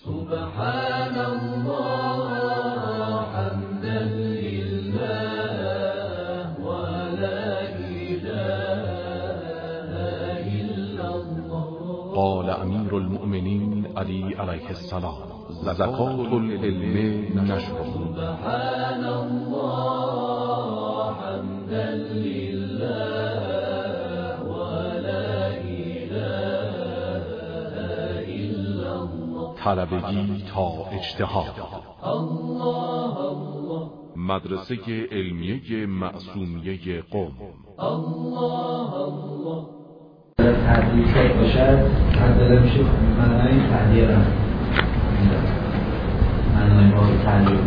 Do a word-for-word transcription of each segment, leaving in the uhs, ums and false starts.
سبحان الله حمدا لله ولا إله إلا الله. قال امیر المؤمنین علی علیه السلام: زکات العلم نشر. سبحان الله حمدا لله ولا إله إلا الله. طلبگی تا اجتهاد. الله الله. مدرسه علمیه معصومیه قم. الله الله. تعدیل که باشد تعدیل میشه معنای تعدیل هم معنای با تعدیل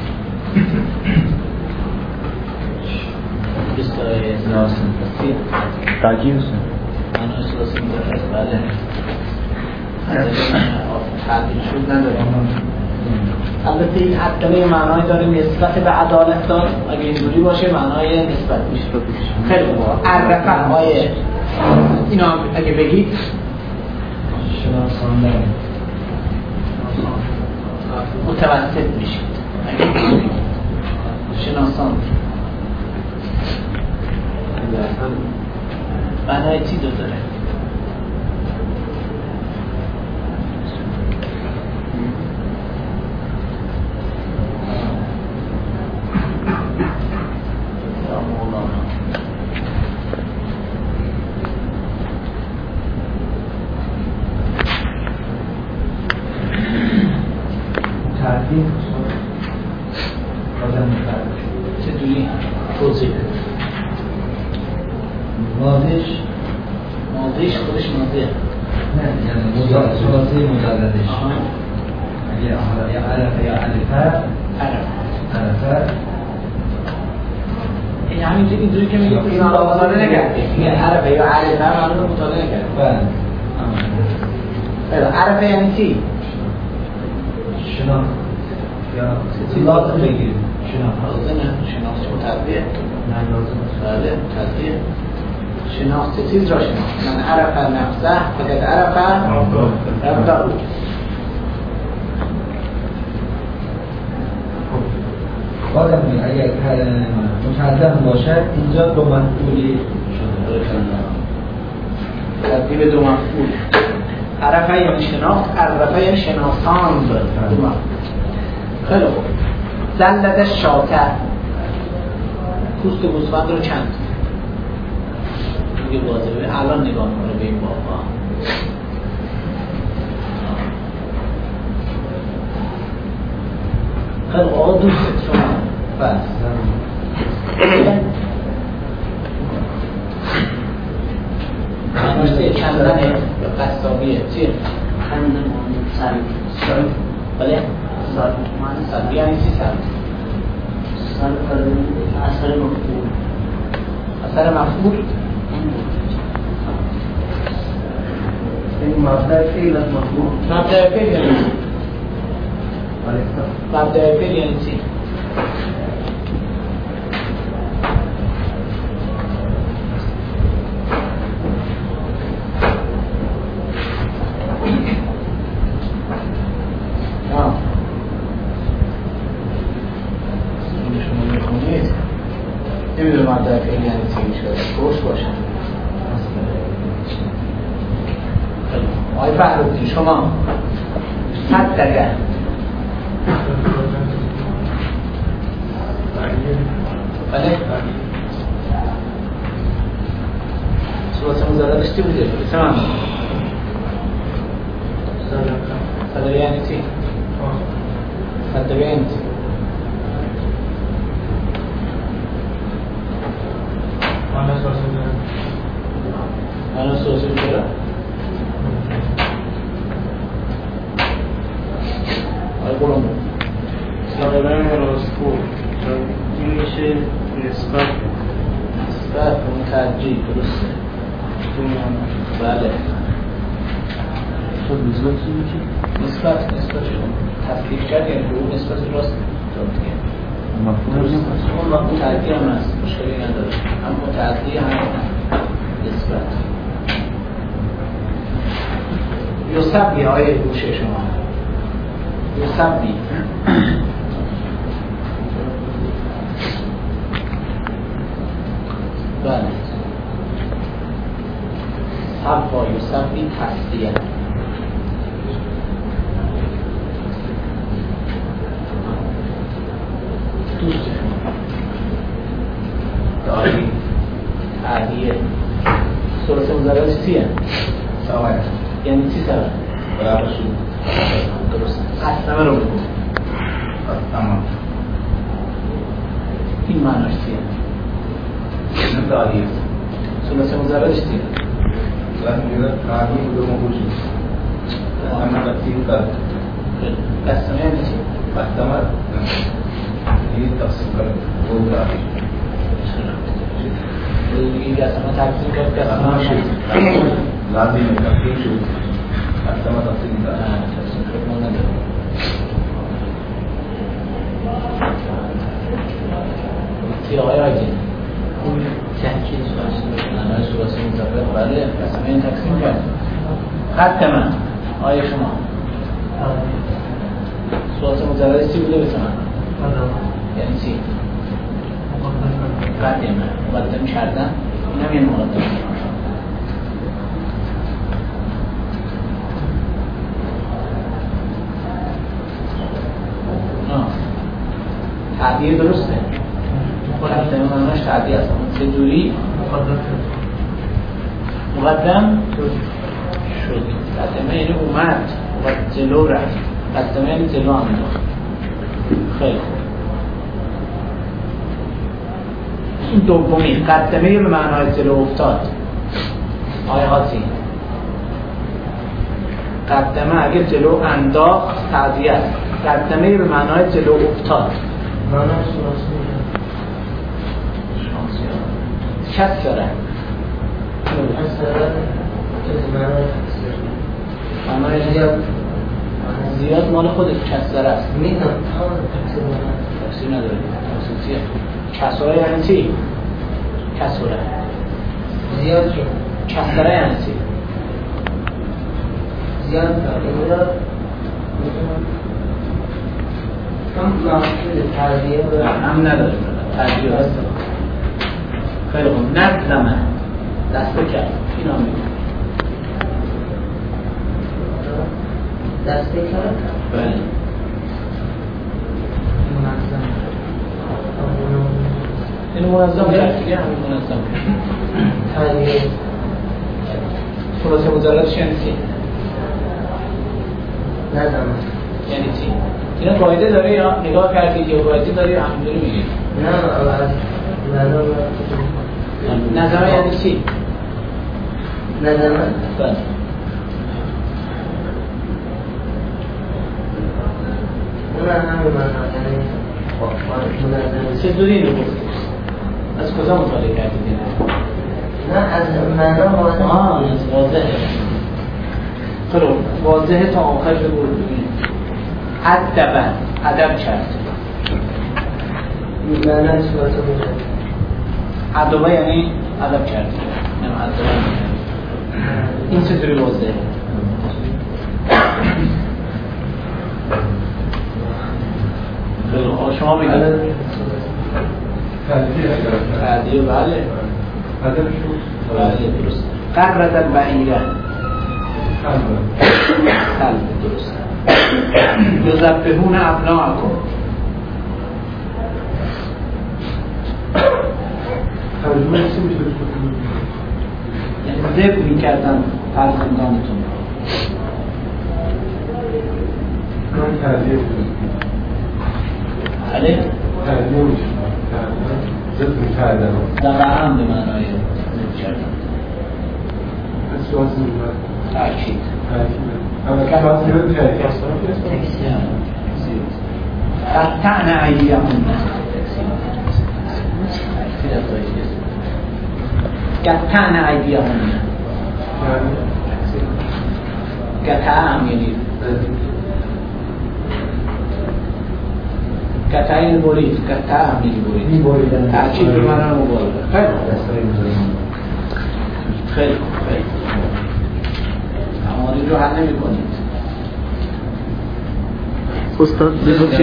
بستای ناسن تعدیل معنای سلاسه میدارد. بله تعدیل شد نداره. البته این عدله معنای داره نسبت به عدالت دار. اگه اینجوری باشه معنای نسبت میشه. خیلی خوب. عرفه های اینا اگه بگید شناسان دارم متوسط میشید. اگه بگید شناسان معنای چی دو داره؟ چطوری توضیح بده؟ مادش مادش خودش ماده نه یعنی مضارع ثلاثی مجردش اگه یا عرفه یا الفه عرفه عرفه این همینجوری اینجوری که میگه این آلا مطالعه نکرده. میگه عرفه یا الفه معلومه مطالعه نکرده. بله عرفه یعنی چی؟ شناخت یا لازم بگیریم. شناخت لازمه. شناخت و تطبیق نه لازم. بله تطبیق. شناخت چیز را شناخت. من عرف نفسه فقد عرف ربه. بادم اگر متعدم باشد اینجا دو مفعولی شده. تطبیق دو مفعول. عرفه یعنی شناخت، عرفه یعنی شناسان دو مفعول. خیلی خوب. زلد شاکر پوست گوسفند رو چند میگه واضحه. الان نگاه کنه به این بابا خیلی آقا دوست شما بس منوشته چندنه یا قصابیه چیه؟ خندن سر سر بله؟ سر سر یعنی چی سر؟ سر اثر مفعول. اثر مفعول این مبدأ فعل از مفعول. مبدأ فعل یعنی چی؟ مبدأ فعل یعنی چی؟ نمیدونم مبدأ فعل یعنی چی میشه. درست باشه. آقای فخرالدین شما صد دقیقه بله صورت مزارع چی بوده؟ سلام صدقه یعنی چی؟ صدقه یعنی چی؟ آن سوسی بوده؟ آی قرآن بود صدقه راستگو این میشه نسبت نسبت اون ترجیح درسته. بله خب نسبت چی میشه؟ نسبت نسبت شما تفکیک کرد یعنی به اون نسبت راست داد دیگه. مفهوم اون مفهوم ترجیح هم هست مشکلی نداره اما ترجیح هم نسبت یوسف یه آیه گوشه شما یسوی بله سوا یسوی تسویه دوست داری تعدیه ثلاثی مضارع چیه؟ سواه یعنی چی سواه؟ برابر شد درست قسمه رو بگو قسمه این معناش چیه؟ این داریه ثلاثی مضارعش چیه؟ ثلاثی مضارع تعدیه بوده موجود قسمه تقسیم کرد قسمه یعنی چی؟ قسمه این تقسیم کرد دو داری این قسمه تقسیم کرد قسمه شد لازم تقسیم شد قسمه تقسیم کرد تقسیم کرد ما ندارم تی آقای آگه تحکیل سواسی سواسی مطابق بله قسمه این تقسیم کرد خط من آیا شما سواسی مطابق چی بوده بسه من یعنی چی؟ مقدمه مقدم کردن این هم یه مقدمه تعدیه درسته مقدمه معناش تعدیه است چه جوری؟ مقدم شد مقدمه یعنی اومد و جلو رفت مقدمه یعنی جلو انداخت خیلی خوب این دومی مقدمه به معنای جلو افتاد آیه هاتی مقدمه اگه جلو انداخت تعدیه است مقدمه به معنای جلو افتاد معنای شناسی کس داره معنای زیاد زیاد مال خودش کس داره است میدونم تفسیر نداره تفسیر کسره یعنی چی؟ کسره زیاد شد کسره یعنی چی؟ زیاد زیاد کم محصول تربیه هم نداره تربیه هست خیلی خوب نظمه دسته کرد این هم میگه دسته کرد بله منظم این منظم کرد دیگه همین منظم تربیه ثلاثی مضارعش یعنی چی؟ نظمه یعنی چی؟ اینا قاعده داره یا نگاه کردید یا قاعده داره یا همینجوری میگید؟ نه از نظمه نظمه یعنی چی؟ نظمه بله اون همین معنی یعنی منظمه چه دوری اینو گفتید؟ از کجا مطالعه کردید اینو؟ نه از معنا واضحه آه واضحه خیلی واضحه تا آخر رو بگید ادبه ادب کرد معنی صورت بوده ادبه یعنی ادب کرد نه ادبه این چطوری واضحه؟ خیلی خوب شما بگید تعدیه بله بله درست قرد البعیره قلب درست یذبحون ابناءکم یعنی ذبح می‌کردن فرزندانتون من تعدیه بود بله تعدیه بود ضد می‌کردن در هم به معنای ذبح کردن از سواسی می‌کرد تأکید اما که سواسی رو تأکید قطعن ایدیهن قطعن ایدیهن قطع هم یعنی قطع این برید قطع هم یعنی برید تأکید به معنی مبالغه خیلی خیلی تمارین رو حل نمی کنید استاد ببخشید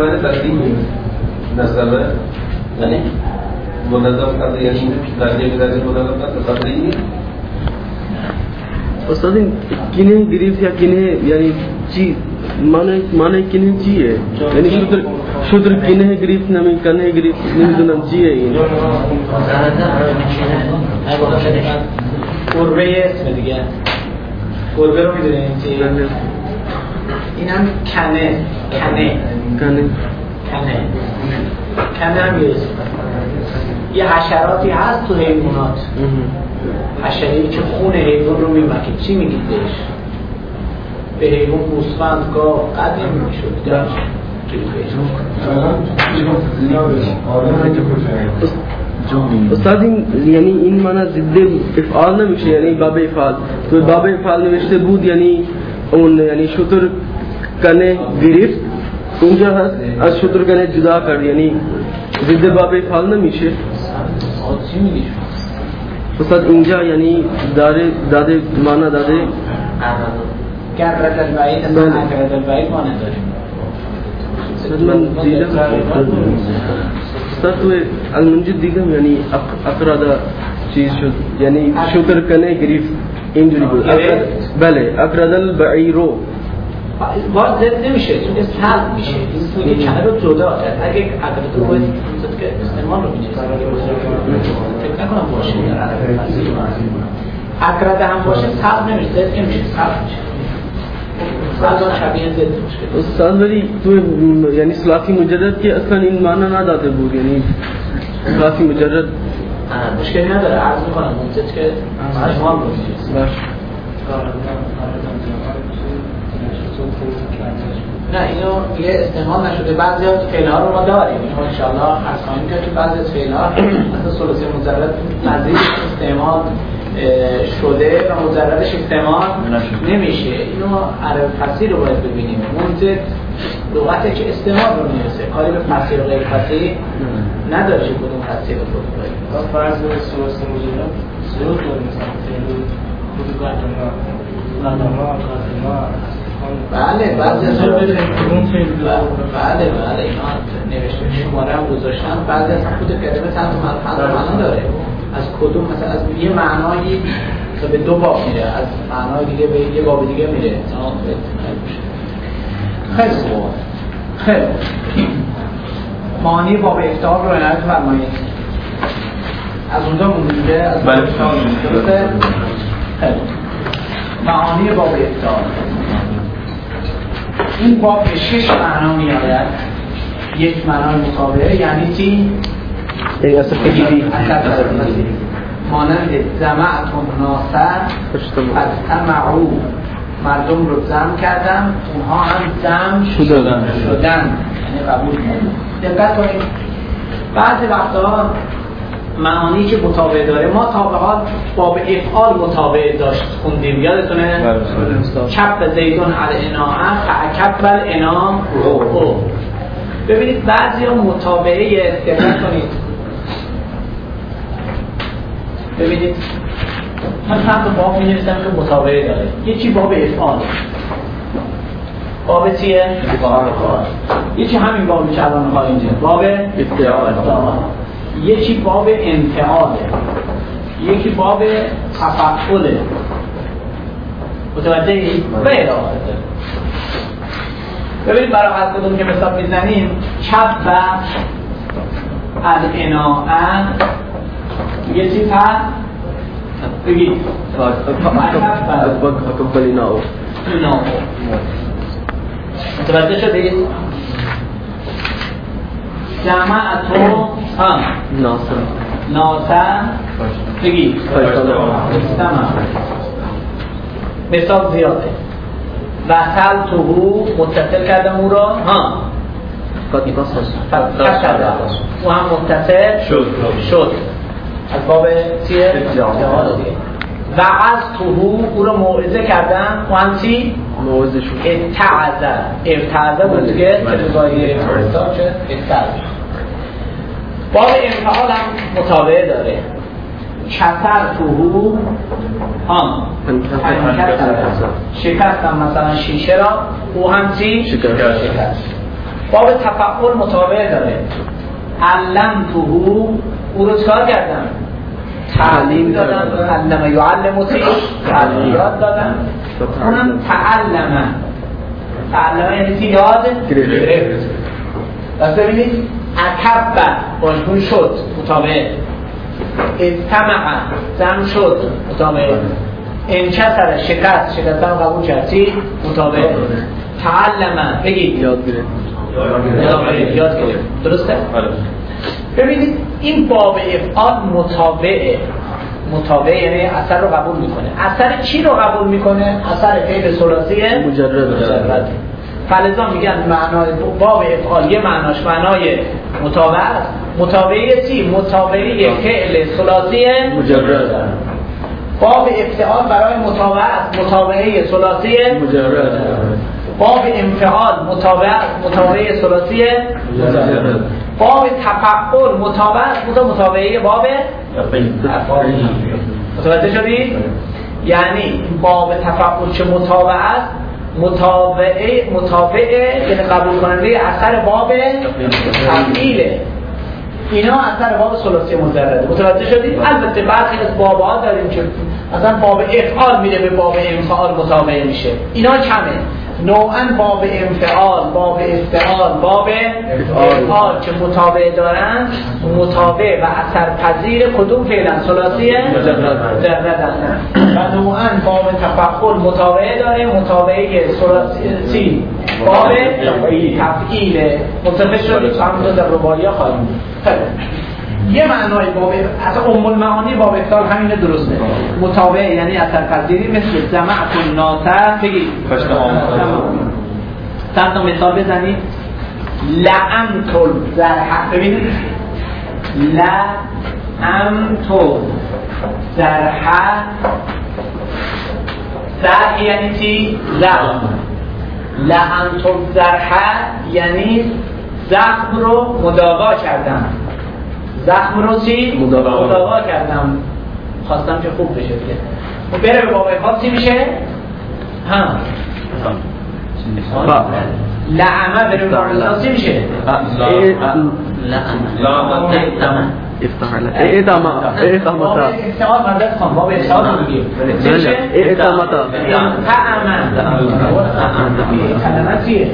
نظره بله منظم کرده یعنی در یک درجه منظم کرده این استاد این کینه گریفت یا کینه یعنی چی معنی معنی کینه چیه یعنی شودر شودر کینه گریفت نمی کنه گریفت نمیدونم چیه این گربه اسم دیگه گربه رو میدونی چیه اینم کنه کنه کنه کنه کنه هم یه اسم یه حشراتی هست تو حیوانات حشره‌ای که خون حیوان رو میمکه چی میگید بهش؟ به حیوان گوسفند گاو قدیم میشد در استاد این یعنی این معنی ضد افعال نمیشه یعنی باب افعال تو باب افعال نوشته بود یعنی اون یعنی شطر کنه گرفت اونجا هست از شطر کنه جدا کرد یعنی ضد باب افعال نمیشه چی میگی استاد اینجا یعنی داره داده معنی داده گرد البعید اصلا گرد البعید معنی داره من دیدم استاد تو المنجد دیدم یعنی اقرادا چیز شد یعنی شکر کنه گریفت اینجوری بود بله اقراد البعیرو باز زد نمیشه چون که سلب میشه این کنه رو جدا کرد اگه اقراد تو باید که استعمال رو میشه فکر نکنم باشه در عربی اقراد هم باشه سلب نمیشه زد که میشه سلب میشه سلب شبیه زد میشه استاد ولی تو یعنی سلاسی مجرد که اصلا این معنی نداده بود یعنی سلاسی مجرد مشکلی نداره عرض میکنم ممتد که مجموعه رو میشه نه اینو یه استعمال نشده بعضی از فعل‌ها رو ما داریم اینو انشاءالله از خواهیم که تو بعضی از فعل‌ها مثلا ثلاثی مجرد مزید استعمال شده و مجردش استعمال نمیشه اینو عرب فصیح رو باید ببینیم منطق لغته که استعمال رو میرسه کاری به فصیح و غیر فصیح نداره چه کدوم فصیح رو خود باید فرض به ثلاثی مجرد سرود داریم مثلا فعل خودگاه جمعه بله بعضی از بله بله اینا نوشته شماره هم گذاشتن بعضی از خود کلمه چند تا معنا داره از کدوم مثلا از یه معنایی تا به دو باب میره از معنای دیگه به یه باب دیگه میره خیلی خوب خیلی معانی باب افتار رو عنایت فرمایید از اونجا مونده از باب افتار درسته خیلی معانی باب افتار این باب به شش معنا می آید یک معنا مطابقه یعنی چی؟ یعنی اصلا بگیری مانند جمعتون ناسر فاجتمعوا مردم رو جمع کردم اونها هم جمع شدن شدن یعنی قبول کردن دقت کنید بعضی وقتا معانی که مطابق داره ما تا به حال باب افعال مطابق داشت خوندیم یادتونه؟ کف زیدون الاناء فاکف الاناء رو ببینید بعضی ها مطابقه دقت کنید ببینید من چند تا باب می نویسم که مطابقه داره یکی باب افعال باب چیه؟ باب یکی همین بابی که الان ها اینجا باب افعال یکی باب انفعاله یکی باب تفعله متوجه ای؟ غیر آخره ببینید برای هر کدوم که مثال میزنیم کف و الاناء یه چیز هست بگید کف الاناء متوجه شدید؟ جمعتون هم ناصر ناصر بگید استمع مثال زیاده وصل توهو متصل کردم او را ها فتح کردم او هم متصل شد شد از باب چیه؟ و از توهو او را موعظه کردم او هم چی؟ موعظه شد اتعظه ارتعظه بود که تلگاهی فرستاد شد اتعظه باب انفعال هم مطابقه داره کسرته ها شکستم مثلا شیشه را، او هم چی؟ شکست. باب تفعول متابع داره. علمته، او رو چکار کردم؟ تعلیم دادم. علم یعلم تی، تعلیم یاد دادم. اونم تعلمه. تعلمه یعنی تی یاد گرفت. بس ببینید اکبر باشگون شد متابع، اجتمع زم شد متابع، انکسر شکست شکست هم قبول کردی متابع، تعلمه بگید یاد گرفت یاد گرفت. درسته؟ ببینید این باب افعال متابعه. متابع یعنی اثر رو قبول میکنه. اثر چی رو قبول میکنه؟ اثر فعل ثلاثی مجرد. فلذا میگن معنای باب افعال یه معناش معنای متابع است. متابعه چی؟ متابعه فعل ثلاثی مجرد. باب افتعال برای متابعه است. متابعه ثلاثی مجرد. باب انفعال متابعه متابعه ثلاثی مجرد. باب تفعل متابعه متابعه باب افعال. متوجه شدید؟ یعنی باب تفعل چه متابعه است؟ متابعه متابعه یعنی قبول کننده اثر باب تفعیله. اینا اثر باب ثلاثی مجرد. متوجه شدید؟ البته بعضی از باب‌ها داریم که مثلا باب افعال میره به باب انفعال متابعه میشه. اینا کمه. نوعاً باب انفعال، باب استعال، باب افعال که متابعه دارن، متابع و اثر پذیر کدوم فعلا؟ ثلاثی مجرد هستن. و نوعاً باب تفعل متابعه داره، متابعه ثلاثی باب تفعیل. متفق شدید؟ همونجا در رباعیه خواهیم دید. یه معنای باب اصلا ام المعانی باب افعال همینه. درسته؟ متابع یعنی اثر پذیری. مثل جمعت الناس بگید چند تا مثال بزنید. لعنت الزرح. ببینید لعنت الزرح. زرح یعنی چی؟ زخم. لعنت الزرح یعنی زخم رو مداوا کردم. زخم رو چی؟ مداوا, مداوا کردم. خواستم که خوب بشه دیگه. و بره به باب افعال چی میشه؟ ها لعمه بره به باب افعال چی میشه؟ لعمه افتعال اعتماء اعتماء افتعال مدد خان باب افتعال رو بگیم چی میشه؟ اعتماء تعمه کلمه چیه؟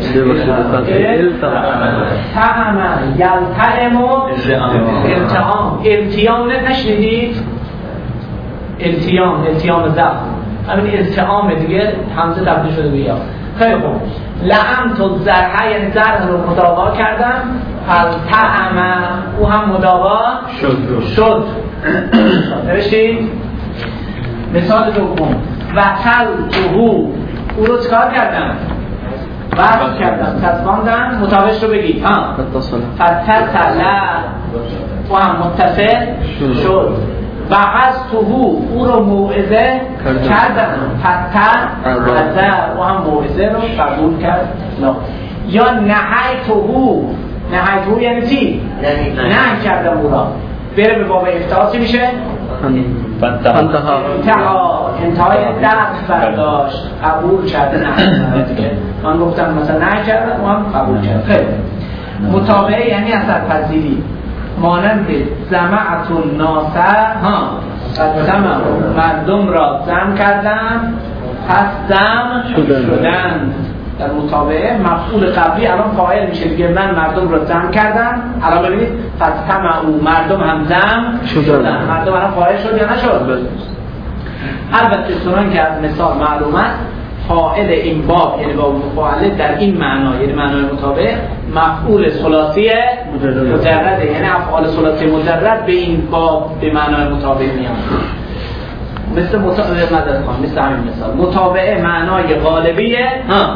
تعمه یلتعم و التعام. التیام نشنیدید؟ التیام التیام زخم همین التعام دیگه همزه تبدیل شده به یا. خیلی خوب. لعنت الزرح یعنی زرح رو مداوا کردم. التعم او هم مداوا شد شد. نوشتید؟ مثال دوم وصلته او رو چکار کردم؟ وصل کردم تصواندم. مطابقش رو بگید. ها فتصل او هم متصل شد. وعظته او رو موعظه کردم. فتعظ او هم موعظه رو قبول کرد. یا نهیته. نهیته یعنی چی؟ نه کردم او را. بره به باب افتعال چی میشه؟ انتها انتهای درس برداشت قبول کرده. نه من گفتم مثلا نه کردم او هم قبول کرد. خیلی متابعه یعنی اثر پذیری. مانند جمعت الناس ها جمع مردم را جمع کردم پس جمع شدن. در متابعه مفعول قبلی الان فاعل میشه دیگه. من مردم را جمع کردم. الان ببینید پس جمعوا مردم هم جمع شدن. مردم الان فاعل شد یا نشد؟ البته چنان که از مثال معلوم است فاعل این باب یعنی باب مفاعله در این معنا یعنی معنای مطابق مفعول ثلاثی مجرده. یعنی افعال ثلاثی مجرد به این باب به معنای مطابق میان. مثل مطابقه مدد خواهم مثل همین مثال مطابقه معنای غالبیه.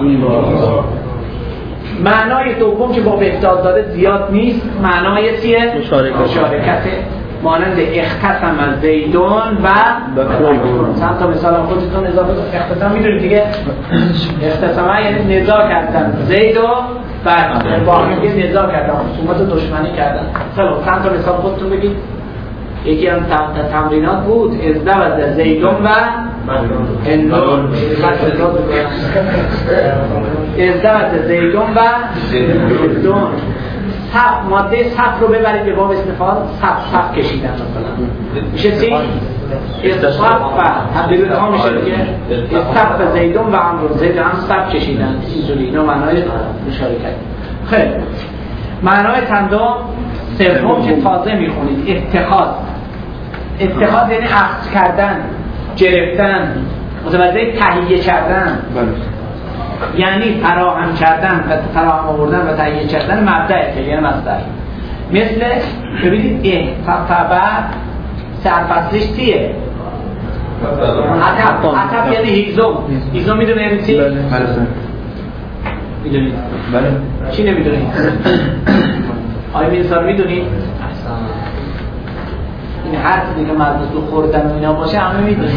معنای دوم که باب افتاد داره زیاد نیست. معنای چیه؟ مشارکته. مانند اختصم از زیدون و چند تا مثال خودتون اضافه اختصم میدونید دیگه. اختصم یعنی نزاع کردن زید و بعد با هم دیگه نزاع کردن، خصومت و دشمنی کردن. خیلی چند تا مثال خودتون بگید. یکی هم تمرینات بود ازدوج زیدون و هندون ازدوج زیدون و هندون صف ماده صف رو ببرید به باب استفعال صف صف کشیدن مثلا میشه چی؟ اصطف تبدیل ها میشه دیگه اصطف زیدون و عمرو زید هم صف کشیدن اینجوری اینا معنای مشارکت. خیلی معنای چندم سوم که تازه میخونید اتخاذ. اتخاذ یعنی اخذ کردن، گرفتن، متوجه تهیه کردن، یعنی فراهم کردن و فراهم آوردن و تهیه کردن مبدأ فعل یعنی مصدر. مثل ببینید احتفظ سرفصلش چیه؟ عطب. عطب یعنی هیزم. هیزم میدونه یعنی چی؟ بله. میدونید؟ بله. چی نمیدونید؟ آیا میرسار میدونید؟ این هر چیزی که مربوط به خوردن و اینا باشه همه میدونید.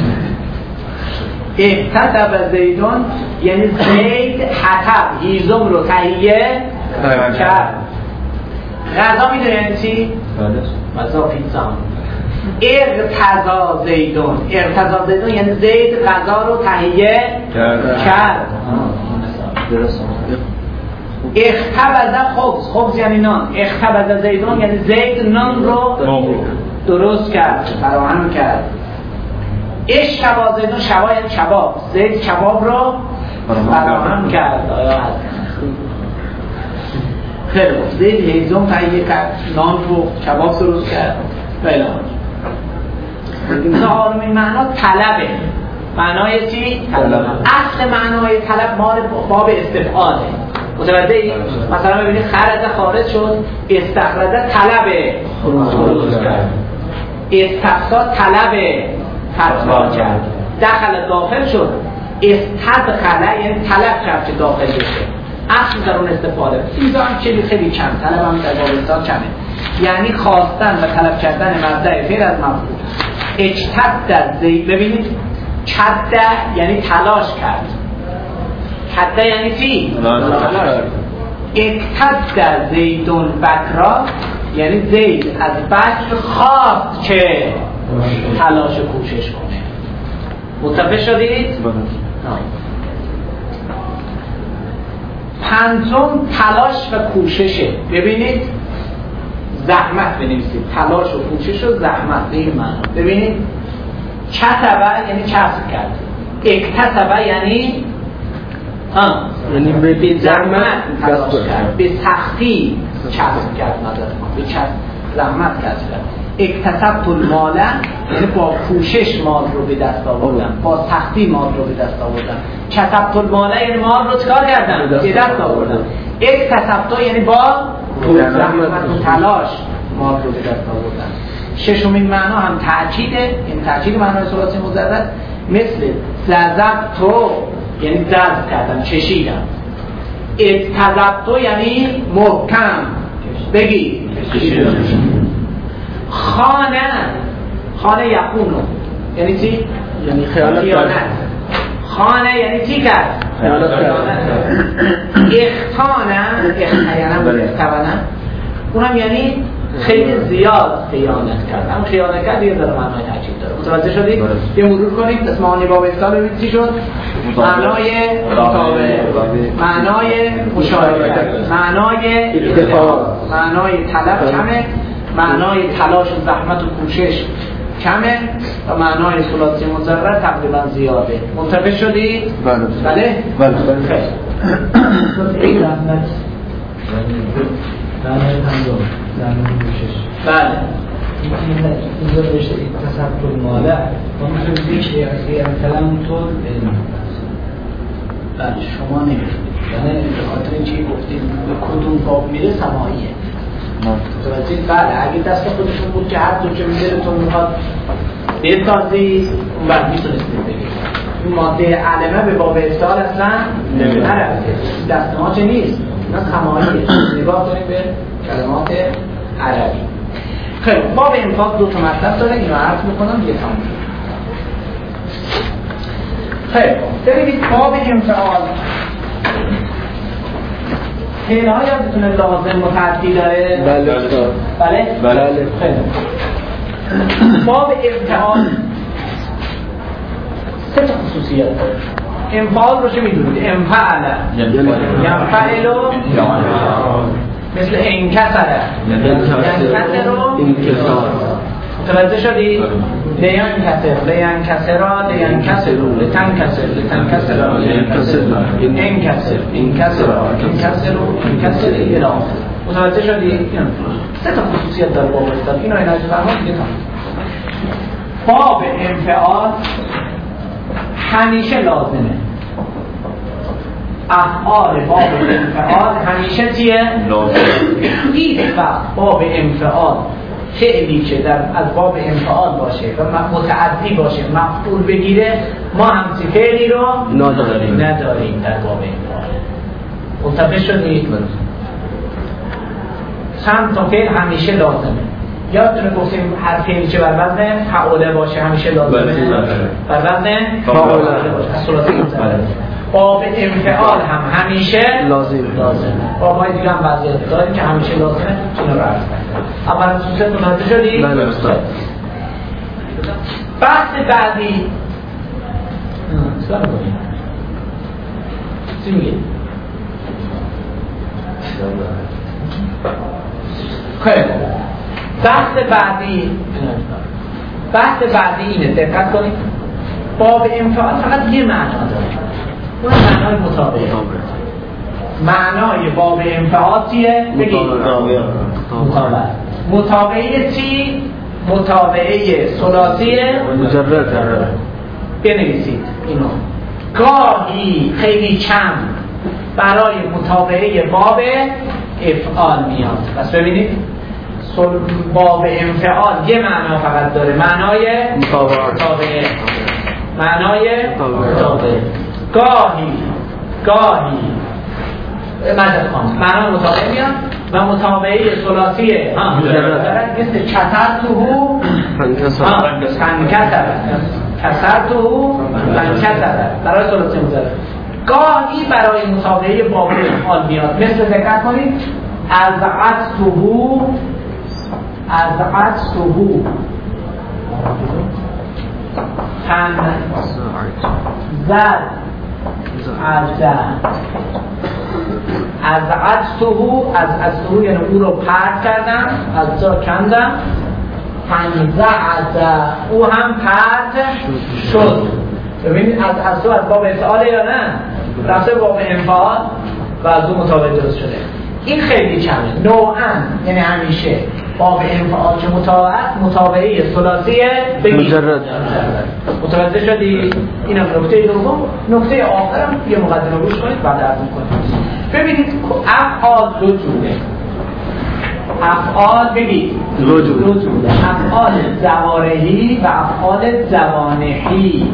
احتطب زیدون یعنی زید حطب هیزم رو تهیه کرد. غذا میدونه یعنی چی؟ غذا پیتزا هم. اغتذا زیدون اغتذا زیدون یعنی زید غذا رو تهیه کرد. اختبز خبز خبز یعنی نان. اختبز زیدون یعنی زید نان رو درست کرد فراهم کرد. اشتبا زیدون شبا یعنی کباب زید کباب رو فراهم کرد. آیا هست خیلی بود زید هیزم تهیه کرد نان رو کباب درست کرد. خیلی چهارمین معنا طلبه. معنای چی؟ طلب. اصل معنای طلب مال باب استفعاله. متوجه ای؟ مثلا ببینید خرج خارج شد استخرج طلبه خروج کرد. استفسا طلبه فتوا کرد. دخل داخل شد استدخل یعنی طلب کرد که داخل بشه. اصل در اون استفاده اینجا هم خیلی خیلی کم طلب هم در باب کمه یعنی خواستن و طلب کردن مبدأ فعل از مفعول. اجتهد زید ببینید کد یعنی تلاش کرد. کد یعنی چی؟ اجتهد زیدون بکرا یعنی زید از بکر خواست که تلاش و کوشش کنه. متفق شدید؟ پنجم تلاش و کوششه. ببینید زحمت بنویسید تلاش و کوشش و زحمت به این معنی. ببینید کسبه یعنی کسب کرد. اکتسبه یعنی ها یعنی به زحمت تلاش کرد به سختی کسب کرد مدد به کسب زحمت کسب کرد. اکتسبت المال یعنی با کوشش مال رو به دست آوردن با سختی مال رو به دست آوردن. کسبت المال یعنی مال رو چکار کردن به دست آوردن. اکتسبت یعنی با زحمت و تلاش مال رو به دست آوردن. ششمین معنا هم تأکیده. این تأکید معنای ثلاثی مجرد مثل ضربت یعنی ضرب کردن چشیدن. اجتذبت یعنی محکم بگی خانه خانه یقونو یعنی چی؟ یعنی خیانت. خانه یعنی چی کرد؟ خیانت کرد. اختانه اختیانه بود اختوانه اونم یعنی خیلی زیاد خیانت کرد. هم خیانت کرد یه ذره معنای تأکید داره. متوجه شدید؟ یه مرور کنید اسم معانی باب اتصال ببینید چی شد؟ معنای مطابقه، معنای مشارکت، معنای اتفاق، معنای طلب کمه، معنای تلاش و زحمت و کوشش کمه و معنای ثلاثی مجرد تقریبا زیاده. متفق شدید؟ بله. بله؟ بله. خیلی. معنای پنجم معنای کوشش. بله. اینجا بشه تصفر الماله ما میتونیم بگیم که کلام طول علم. بله شما نمی‌فهمید. یعنی به خاطر اینکه گفتید به کدوم باب میره سماعیه. متوجه؟ بله اگه دست خودشون بود که هر دو که دلتون میخواد بسازی اون وقت میتونستید بگید. این ماده علمه به باب افتعال اصلا نرفته. دست ما چه نیست. اینا سماعیه. نگاه کنید به کلمات عربی. خیلی باب انفاق دو تا مطلب داره اینو عرض میکنم دیگه تمام شد. خیلی ببینید باب انفعال فعل ها یادتونه لازم متعدی داره؟ بله بله؟ بله. خیلی باب انفعال سه تا خصوصیت داره. انفعال رو چه میدونید؟ انفعل ینفعل مثل انکسر ینکسر رو انکسار. متوجه شدی؟ لیان کسر لیان کسرا لیان کسرو لتن کسر لتن کسرا لیان کسر این کسر این کسرا این کسرو این کسر این آخر. متوجه شدی؟ سه تا خصوصیت داره باب انفعال. اینو اینو فرمان دیگه تا باب انفعال همیشه لازمه. افعال باب انفعال همیشه چیه؟ لازمه. هیچ وقت باب انفعال فعلی که در از باب انفعال باشه و متعدی باشه مفعول بگیره ما همچین فعلی رو نداریم نداریم در باب انفعال. متوجه شدید؟ چند تا فعل همیشه لازمه. یادتونه گفتیم هر فعلی که بر وزن فعوله باشه همیشه لازمه. بر وزن فعوله باشه. از ثلاثی متعدد. باب انفعال هم همیشه لازم لازمه. بابای دیگه هم وضعیت داریم که همیشه لازمه. چون رو عرض کنیم. اول خصوصیت متوجه شدی؟ بله استاد. بحث بعدی چیکار کنیم؟ چی میگی؟ خیلی بحث بعدی بحث بعدی اینه، دقت کنید. باب انفعال فقط یه معنا داره، اون معنای مطابقه. معنای باب انفعال چیه؟ بگید مطابقه. مطابقه چی؟ مطابقه ثلاثی مجرد. بنویسید اینو. گاهی خیلی کم برای مطابقه باب افعال میاد. پس ببینید باب انفعال یه معنا فقط داره، معنای مطابقه. معنای مطابقه. گاهی گاهی مدد خان معنای مطابقه میاد و مطابقه ثلاثیه ها مثل کسرتو فانکسر کسرتو فانکسر برای ثلاثی مجرد. گاهی برای مطابقه باب انفعال میاد، مثل دقت کنید از عطفه از عطفه تن زد از از عطفه از عطفه یعنی او رو پرت کردم، از جا کندم. تنزعت او هم پرت شد. ببینید از از از باب انفعال یا نه؟ رفته باب انفعال و از اون مطابق درست شده. این خیلی کمه. نوعاً یعنی همیشه باب انفعال که مطابقت مطابقه ثلاثیه مجرد. متوجه شدی؟ اینم نکته دوم. نکته آخرم یه مقدمه گوش کنید بعد عرض می‌کنم. ببینید افعال دو جوره. افعال بگید دو جوره. افعال جوارحی و افعال جوانحی.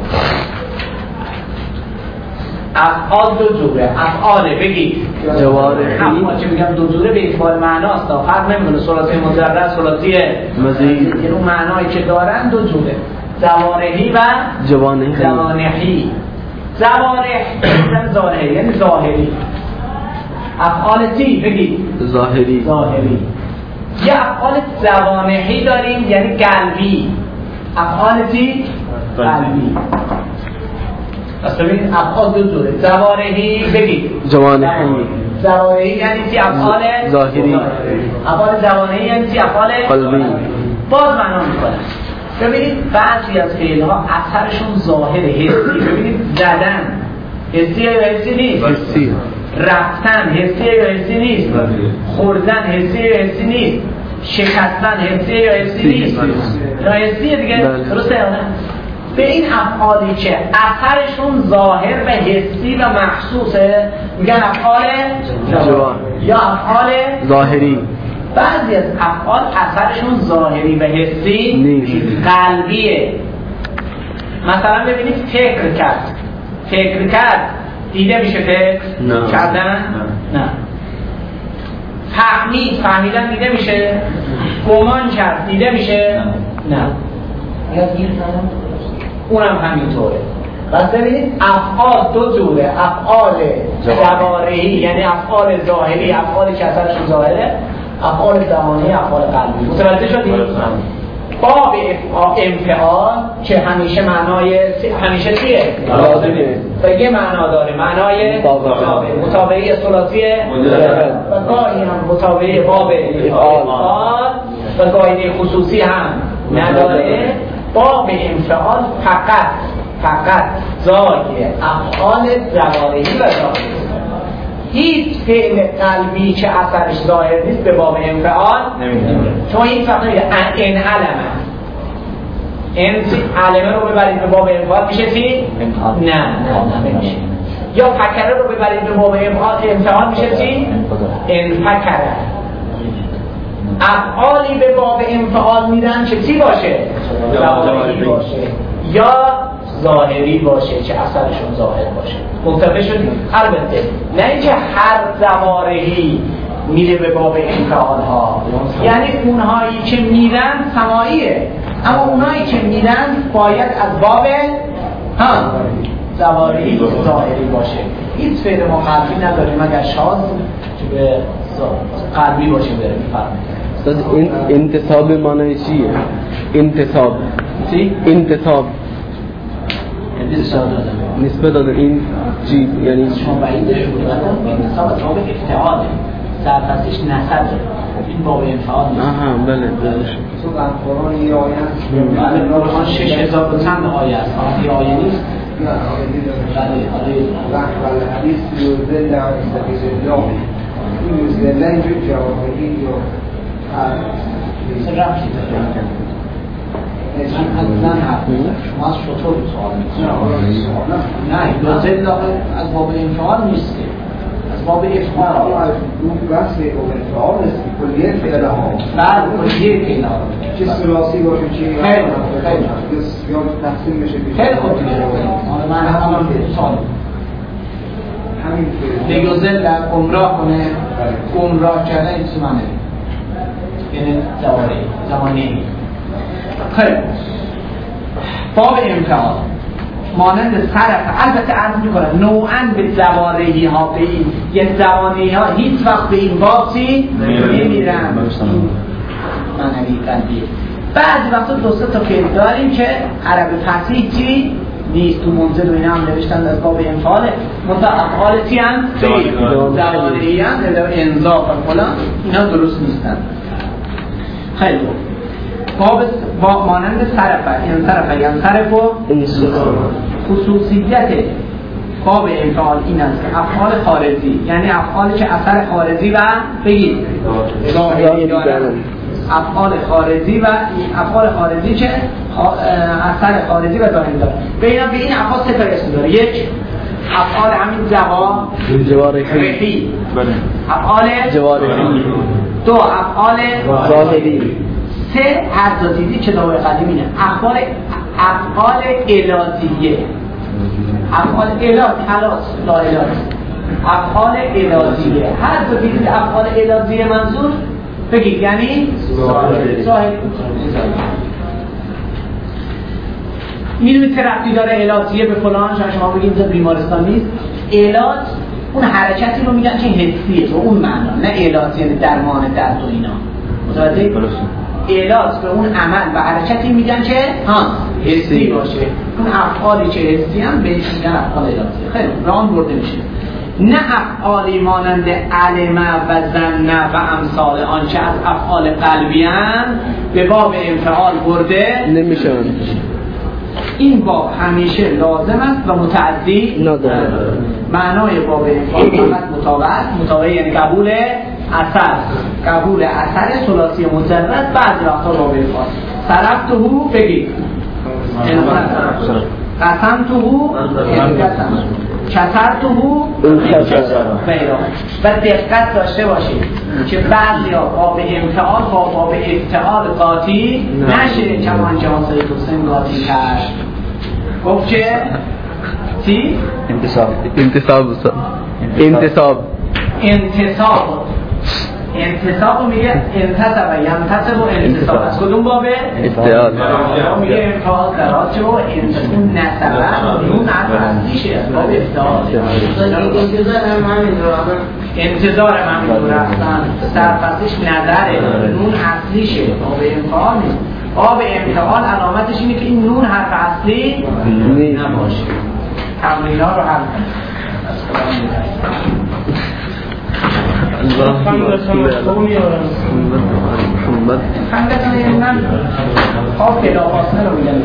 افعال دو جوره. افعال بگید جوارحی. افعال که میگم دو جوره به اعتبار معناست، فرق نمیکنه ثلاثی مجرد ثلاثی مزید، یعنی اون معنایی که دارن دو جوره، جوارحی و جوانحی. جوانحی جوارح یعنی ظاهری، یعنی ظاهری. افعال چی بگید ظاهری. ظاهری. یه افعال جوانحی داریم یعنی قلبی. افعال چی قلبی. پس ببینید افعال دو جوره. جوارحی بگید جوانحی. جوارحی یعنی چی؟ افعال ظاهری. افعال جوانحی یعنی چی؟ افعال قلبی. باز معنا میکنه. ببینید بعضی از فعل‌ها اثرشون ظاهر حسی. ببینید زدن حسی یا حسی نیست؟ حسی. رفتن حسی یا حسی نیست؟ خوردن حسی یا حسی نیست؟ شکستن حسی یا حسی نیست؟ یا حسی دیگه. درسته یا نه؟ به این افعالی که اثرشون ظاهر و حسی و محسوسه میگن افعال جوان یا افعال ظاهری. بعضی از افعال اثرشون ظاهری و حسی نیست، قلبیه. مثلا ببینید فکر کرد. فکر کرد دیده میشه فکر نه. کردن؟ نه. نه. فهمید فهمیدن دیده میشه؟ گمان کرد دیده میشه؟ نه. نه. یاد گیرتانم؟ اونم همینطوره. بس ببینید افعال دو جوره. افعال جوارحی یعنی افعال ظاهری، افعال که اثرشون ظاهره. افعال زمانی، افعال قلبی. متوجه شدید؟ باب انفعال که همیشه معنای همیشه چیه؟ لازمه. و یه معنا داره، معنای مطابقه، مطابقه ثلاثی و گاهی هم مطابقه باب انفعال و گاهی خصوصی هم نداره. باب انفعال فقط فقط جای افعال جوارحی و ظاهری، هیچ فعل قلبی که اثرش ظاهر نیست به باب انفعال نمیده. چون این فقط میگه ان علمه، این علمه رو ببرید به باب انفعال میشه چی؟ نه نه نمیشه. یا فکره رو ببرید به باب انفعال میشه چی؟ ان فکره. افعالی به باب انفعال میرن که چی باشه؟ ظاهری باشه یا ظاهری باشه که اثرشون ظاهر باشه. متفق شدید؟ البته نه اینکه هر جوارحی میره به باب انفعال ها، یعنی اونهایی که میرن سماعیه، اما اونهایی که میرن باید از باب ها جوارحی ظاهری باشه. هیچ فعل ما قلبی نداریم مگر شاذ که به قلبی باشه بره. میفرمایید این انتصاب معنی چیه؟ انتصاب چی؟ انتصاب نسبت دادن این چی؟ یعنی شما بعیدش بودن انتصاب از باب افتعاله، سرپسش نسبه، این باب انفعال نیست. آها بله بله. تو در قرآن یه آیه هست، بله قرآن شش هزار و چند آیه هست، یه آیه نیست. نه آیه نیست. بله آیه رحم الحدیث یوزل در سبیل الله. این یوزل اینجور جوابی یا چه رفتی داره؟ من حرف میزنم، شما از شطور سوال میکنید. نه یوزل از باب انفعال نیست، از باب افعال. اون بحث باب انفعال است که کلیه فعل ها بعد کلیه فعل ها چه ثلاثی باشه چه خیلی خیلی یا تقسیم بشه. خیلی خوب دیگه من همون سوال همین که یوزل گمراه کنه، گمراه کردن این چی معنی؟ یعنی جواره زمانی. خیلی باب انفعال مانند صرف، البته عرض میکنم نوعاً به جوارحی ها به این یعنی جوانحی ها هیچ وقت به این بابی نمیرن، معنی قلبیه. بعضی وقتا دو سه تا فعل داریم که عرب فصیح چی نیست، تو منزل و اینا هم نوشتن از باب انفعال منطقه افعال چی هم؟ جوارحی هم انضاف و فلان، اینا درست نیستن. خیلی خوب باب با مانند صرفه، این صرفه یعنی صرف و خصوصیت باب انفعال این است که افعال خارجی، یعنی افعالی که اثر خارجی و بگید ظاهری دارن، افعال خارجی و افعال خارجی که اثر خارجی و ظاهری دارن. ببینم به این افعال سه تا اسم داره. یک افعال همین جوارحی، افعال جوارحی. دو افعال ظاهری. سه هر دو دیدی که داوی قدیم اینه افعال افعال الاتیه، افعال الات خلاص لا الات، افعال الاتیه. هر دو دیدی افعال الاتیه منظور بگید یعنی ظاهر. میدونید که ربطی داره الاتیه به فلان؟ شاید شما بگید اینجا بیمارستان نیست. الات اون حرکتی رو میگن که حسیه به اون معنا، نه الات یعنی درمان درد و اینا. متوجه؟ الات به اون عمل و حرکتی میگن که ها حسی باشه. اون افعالی که حسی هم بهش میگن افعال الاتیه. خیلی راه برده میشه. نه افعالی مانند علمه و ظنه و امثال آنچه از افعال قلبی هم به باب انفعال برده نمیشن. این باب همیشه لازم است و متعدی نداره. معنای باب انفعال فقط مطابقت، مطابقت یعنی قبول اثر، قبول اثر ثلاثی مجرد. بعضی وقتا باب انفعال صرفته بگید قسمته قسم کسرته غیره. و دقت داشته باشید که بعضی ها باب انفعال با باب افتعال قاطی نشه، کمان که حاصل حسین قاطی کرد. گفت که چی؟ انتصاب انتصاب انتصاب انتصاب انتصاب میگه انتصاب ینتصب و انتصاب از کدوم بابه؟ افتعال. میگه انفعال درات و انتصاب نسبه نون اصلیشه از باب افتعال. انتظار هم همین رو انتظار هم همین رو رفتن سرپسش نداره، نون اصلیشه باب انفعال نیست. آب امتحان علامتش اینه که این نون حرف اصلی نباشه. تمرین ها رو حل کنید. خندتون این من آب بلا فاصله رو میگن